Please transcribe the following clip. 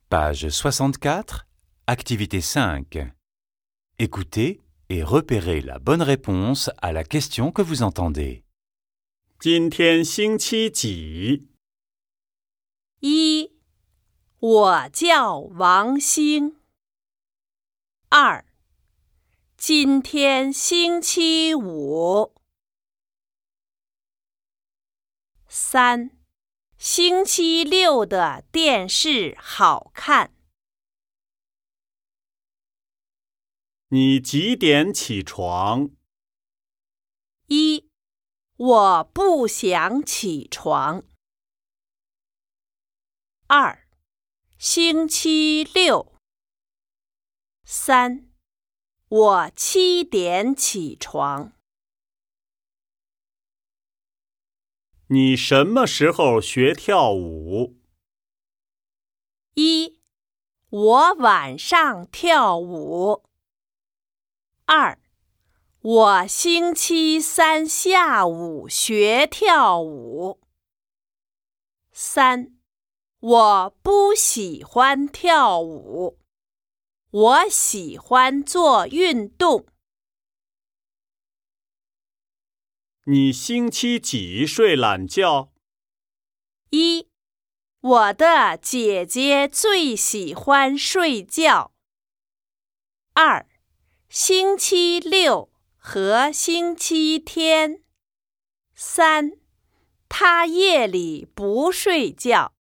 Page 64, activité 5. Écoutez et repérez la bonne réponse à la question que vous entendez. 今天星期几？ 一，我叫王兴。二，今天星期五。三，星期六的电视好看。 你几点起床？ 一，我不想起床。二，星期六。三，我7点起床。 你什么时候学跳舞？ 一，我晚上跳舞。二，我星期三下午学跳舞。三，我不喜欢跳舞，我喜欢做运动。 你星期几睡懒觉？ 一，我的姐姐最喜欢睡觉。二，星期六和星期天。三，她夜里不睡觉。